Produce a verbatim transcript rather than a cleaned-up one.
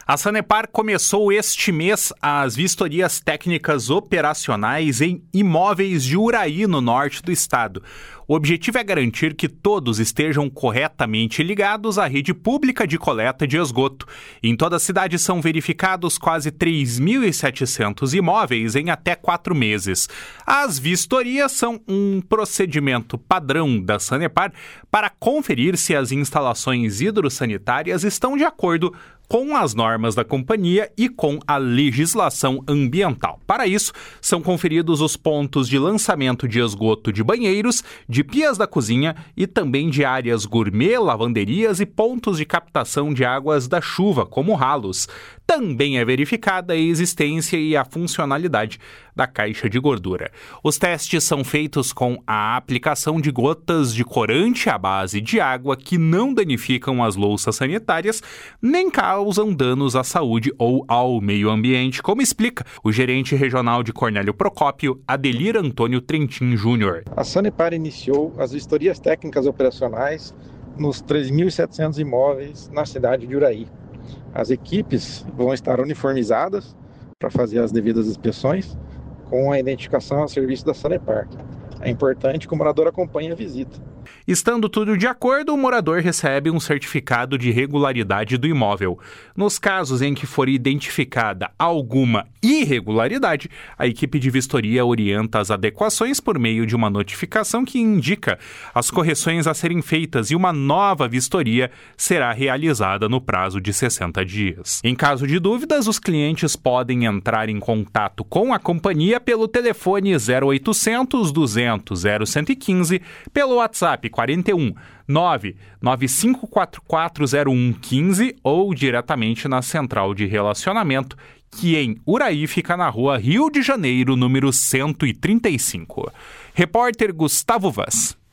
A Sanepar começou este mês as vistorias técnicas operacionais em imóveis de Uraí, no norte do estado. O objetivo é garantir que todos estejam corretamente ligados à rede pública de coleta de esgoto. Em toda a cidade são verificados quase três mil e setecentos imóveis em até quatro meses. As vistorias são um procedimento padrão da Sanepar para conferir se as instalações hidrossanitárias estão de acordo com as normas da companhia e com a legislação ambiental. Para isso, são conferidos os pontos de lançamento de esgoto de banheiros, de pias da cozinha e também de áreas gourmet, lavanderias e pontos de captação de águas da chuva, como ralos. Também é verificada a existência e a funcionalidade da caixa de gordura. Os testes são feitos com a aplicação de gotas de corante à base de água que não danificam as louças sanitárias, nem causam danos à saúde ou ao meio ambiente, como explica o gerente regional de Cornélio Procópio, Adelir Antônio Trentin Júnior. A Sanepar iniciou as vistorias técnicas operacionais nos três mil e setecentos imóveis na cidade de Uraí. As equipes vão estar uniformizadas para fazer as devidas inspeções com a identificação a serviço da Sanepar. É importante que o morador acompanhe a visita. Estando tudo de acordo, o morador recebe um certificado de regularidade do imóvel. Nos casos em que for identificada alguma irregularidade, a equipe de vistoria orienta as adequações por meio de uma notificação que indica as correções a serem feitas e uma nova vistoria será realizada no prazo de sessenta dias. Em caso de dúvidas, os clientes podem entrar em contato com a companhia pelo telefone zero oitocentos, duzentos, zero cento e quinze, pelo WhatsApp quarenta e um, nove nove cinco quatro quatro zero um um cinco ou diretamente na Central de Relacionamento, que em Uraí fica na rua Rio de Janeiro, número cento e trinta e cinco. Repórter Gustavo Vaz.